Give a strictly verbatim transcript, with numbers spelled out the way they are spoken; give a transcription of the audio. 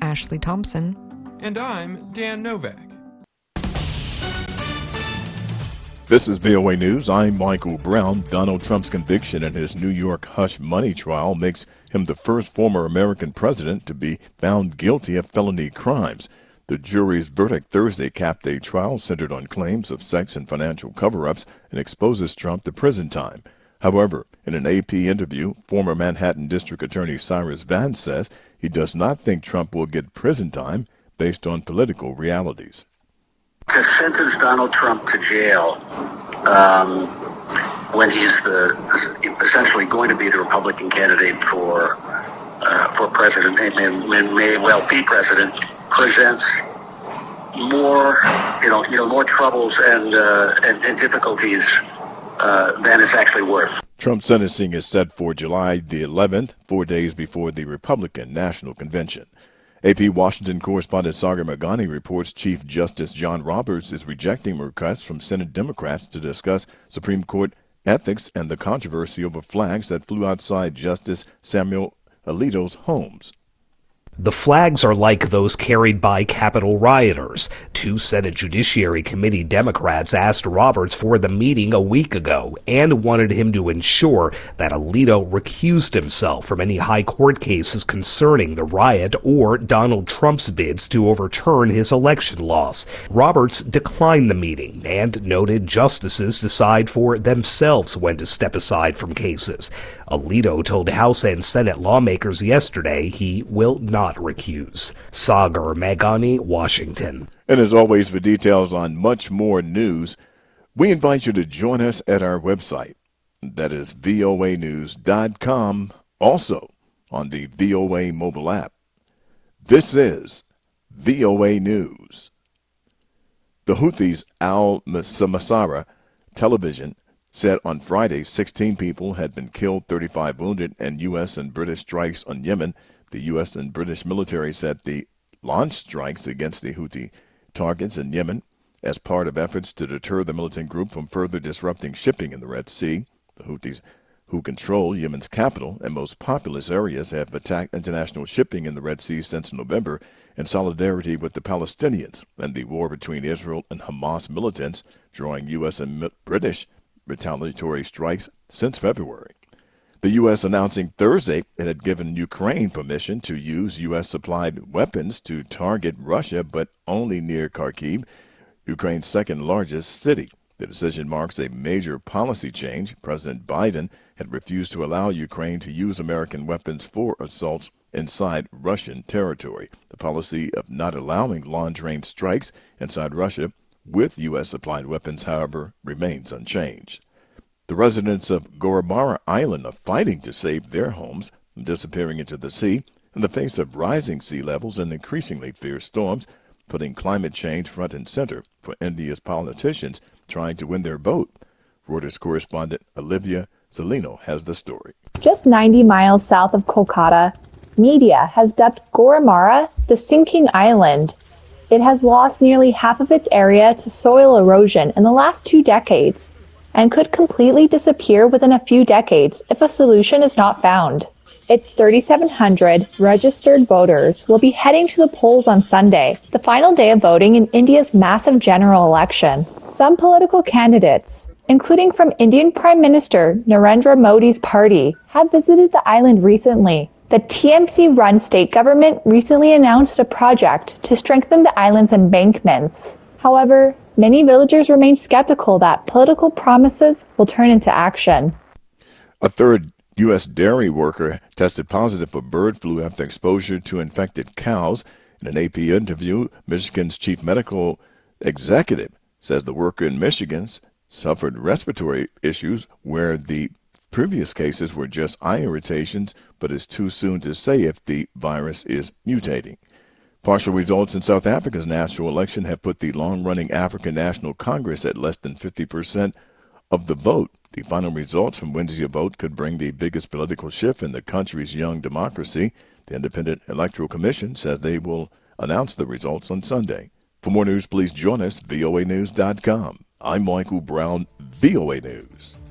Ashley Thompson. And I'm Dan Novak. This is V O A News. I'm Michael Brown. Donald Trump's conviction in his New York hush money trial makes him the first former American president to be found guilty of felony crimes. The jury's verdict Thursday capped a trial centered on claims of sex and financial cover-ups and exposes Trump to prison time. However, in an A P interview, former Manhattan District Attorney Cyrus Vance says he does not think Trump will get prison time based on political realities. To sentence Donald Trump to jail um, when he's the essentially going to be the Republican candidate for uh, for president and, and, and may well be president presents more you know you know more troubles and uh, and, and difficulties uh, than it's actually worth. Trump's sentencing is set for July the eleventh, four days before the Republican National Convention. A P Washington correspondent Sagar Meghani reports Chief Justice John Roberts is rejecting requests from Senate Democrats to discuss Supreme Court ethics and the controversy over flags that flew outside Justice Samuel Alito's homes. The flags are like those carried by Capitol rioters. Two Senate Judiciary Committee Democrats asked Roberts for the meeting a week ago and wanted him to ensure that Alito recused himself from any high court cases concerning the riot or Donald Trump's bids to overturn his election loss. Roberts declined the meeting and noted justices decide for themselves when to step aside from cases. Alito told House and Senate lawmakers yesterday he will not recuse. Sagar Meghani, Washington. And as always, for details on much more news, we invite you to join us at our website. That is V O A news dot com, also on the V O A mobile app. This is V O A News. The Houthis' Al-Masirah television said on Friday sixteen people had been killed, thirty-five wounded, and U S and British strikes on Yemen. The U S and British military said they launched strikes against the Houthi targets in Yemen as part of efforts to deter the militant group from further disrupting shipping in the Red Sea. The Houthis, who control Yemen's capital and most populous areas, have attacked international shipping in the Red Sea since November in solidarity with the Palestinians and the war between Israel and Hamas militants, drawing U S and British retaliatory strikes since February. The U S announcing Thursday it had given Ukraine permission to use U S-supplied weapons to target Russia, but only near Kharkiv, Ukraine's second-largest city. The decision marks a major policy change. President Biden had refused to allow Ukraine to use American weapons for assaults inside Russian territory. The policy of not allowing long-range strikes inside Russia with U S-supplied weapons, however, remains unchanged. The residents of Goramara Island are fighting to save their homes from disappearing into the sea in the face of rising sea levels and increasingly fierce storms, putting climate change front and center for India's politicians trying to win their vote. Reuters correspondent Olivia Zelino has the story. Just ninety miles south of Kolkata, media has dubbed Goramara the sinking island. It has lost nearly half of its area to soil erosion in the last two decades and could completely disappear within a few decades if a solution is not found. Its thirty-seven hundred registered voters will be heading to the polls on Sunday, the final day of voting in India's massive general election. Some political candidates, including from Indian Prime Minister Narendra Modi's party, have visited the island recently. The T M C-run state government recently announced a project to strengthen the island's embankments. However, many villagers remain skeptical that political promises will turn into action. A third U S dairy worker tested positive for bird flu after exposure to infected cows. In an A P interview, Michigan's chief medical executive says the worker in Michigan suffered respiratory issues where the previous cases were just eye irritations, but it's too soon to say if the virus is mutating. Partial results in South Africa's national election have put the long-running African National Congress at less than fifty percent of the vote. The final results from Wednesday's vote could bring the biggest political shift in the country's young democracy. The Independent Electoral Commission says they will announce the results on Sunday. For more news, please join us, V O A news dot com. I'm Michael Brown, V O A News.